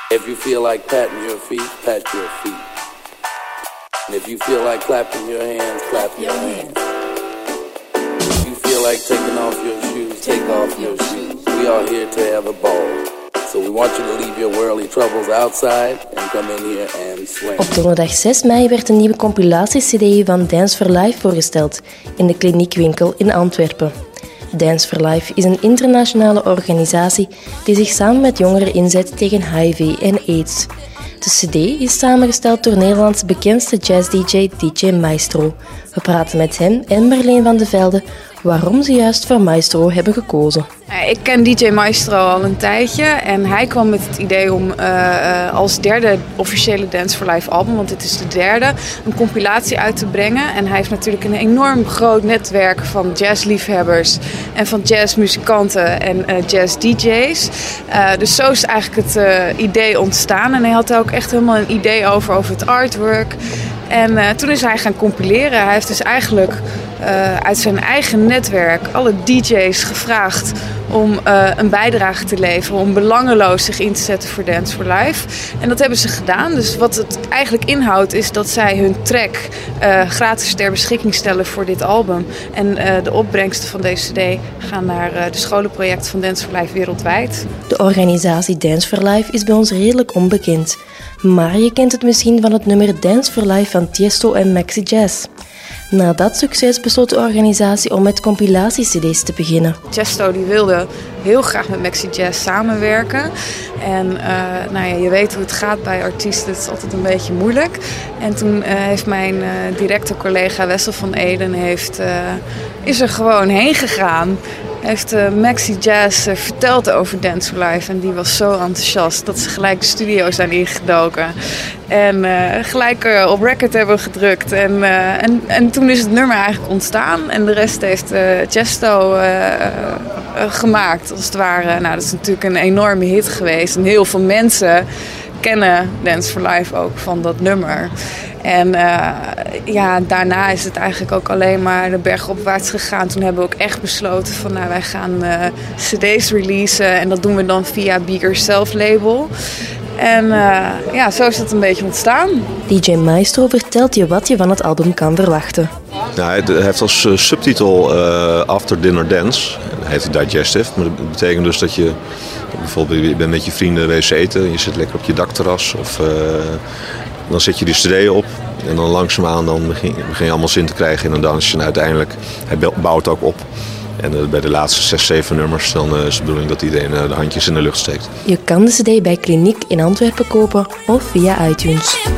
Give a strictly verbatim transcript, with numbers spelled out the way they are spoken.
If you feel like patting your feet, pat your feet. And if you feel like clapping your hands, clap your hands. If you feel like taking off your shoes, take off your shoes. We are here to have a ball. So we want you to leave your worldly troubles outside and come in here and swing. Op donderdag zes mei werd een nieuwe compilatie-cd van Dance for Life voorgesteld in de Kliniekwinkel in Antwerpen. Dance for Life is een internationale organisatie die zich samen met jongeren inzet tegen H I V en AIDS. De cd is samengesteld door Nederlands bekendste jazz-D J D J Maestro. We praten met hem en Marleen van de Velde waarom ze juist voor Maestro hebben gekozen. Ik ken D J Maestro al een tijdje en hij kwam met het idee om uh, als derde officiële Dance for Life album, want dit is de derde, een compilatie uit te brengen. En hij heeft natuurlijk een enorm groot netwerk van jazzliefhebbers en van jazzmuzikanten en uh, jazz-D J's. Uh, dus zo is eigenlijk het uh, idee ontstaan en hij had er ook echt helemaal een idee over, over het artwork. En uh, toen is hij gaan compileren. Hij heeft dus eigenlijk uh, uit zijn eigen netwerk alle D J's gevraagd om uh, een bijdrage te leveren, om belangeloos zich in te zetten voor Dance for Life. En dat hebben ze gedaan. Dus wat het eigenlijk inhoudt is dat zij hun track uh, gratis ter beschikking stellen voor dit album. En uh, de opbrengsten van deze cd gaan naar uh, de scholenproject van Dance for Life wereldwijd. De organisatie Dance for Life is bij ons redelijk onbekend. Maar je kent het misschien van het nummer Dance for Life van Tiesto en Maxi Jazz. Na dat succes besloot de organisatie om met compilatie-cd's te beginnen. Tiesto die wilde heel graag met Maxi Jazz samenwerken. En uh, nou ja, je weet hoe het gaat bij artiesten, het is altijd een beetje moeilijk. En toen uh, heeft mijn uh, directe collega Wessel van Eden heeft, uh, is er gewoon heen gegaan. Heeft uh, Maxi Jazz uh, verteld over Dance for Life en die was zo enthousiast dat ze gelijk de studio zijn ingedoken. En uh, gelijk uh, op record hebben gedrukt. En, uh, en, en toen is het nummer eigenlijk ontstaan. En de rest heeft uh, Tiesto uh, uh, gemaakt, als het ware. Nou, dat is natuurlijk een enorme hit geweest. En heel veel mensen kennen Dance for Life ook van dat nummer. En uh, ja, daarna is het eigenlijk ook alleen maar de berg opwaarts gegaan. Toen hebben we ook echt besloten van nou, wij gaan uh, cd's releasen. En dat doen we dan via Bigger Self label. En uh, ja, zo is het een beetje ontstaan. D J Maestro vertelt je wat je van het album kan verwachten. Nou, hij heeft als uh, subtitel uh, After Dinner Dance. Dat heet Digestive. Maar dat betekent dus dat je bijvoorbeeld je bent met je vrienden wezen eten. Je zit lekker op je dakterras. Of uh, dan zet je die cd op. En dan langzaamaan dan begin, begin je allemaal zin te krijgen in een dansje. En uiteindelijk, hij bouwt ook op. En uh, bij de laatste zes, zeven nummers dan uh, is de bedoeling dat iedereen uh, de handjes in de lucht steekt. Je kan de cd bij Kliniek in Antwerpen kopen of via iTunes.